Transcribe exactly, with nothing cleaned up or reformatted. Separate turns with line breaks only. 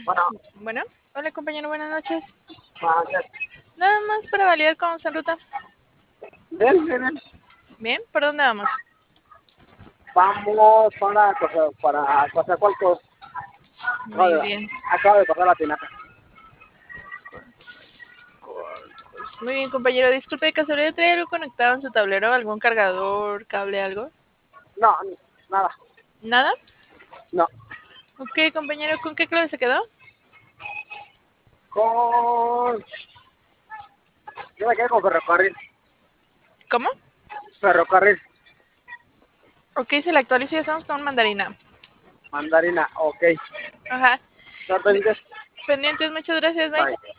Bueno,
Bueno, hola compañero, buenas noches.
ah, ya.
Nada más para validar cómo está en ruta.
Bien, bien, bien.
Bien, ¿por dónde vamos?
Vamos para cosa, para cosa cuarto. Acabo
Muy
de,
bien.
acabo de pasar la tinaja.
Muy bien, compañero. Disculpe, ¿de casualidad trae algo conectado en su tablero? ¿Algún cargador, cable, algo?
No, nada.
¿Nada?
No.
Ok, compañero, ¿con qué clave se quedó?
Con... Yo me quedé con ferrocarril.
¿Cómo?
Ferrocarril.
Ok, se le actualiza y estamos con mandarina.
Mandarina, ok.
Ajá.
¿No pendientes?
Pendientes, muchas gracias, bye.
Bye.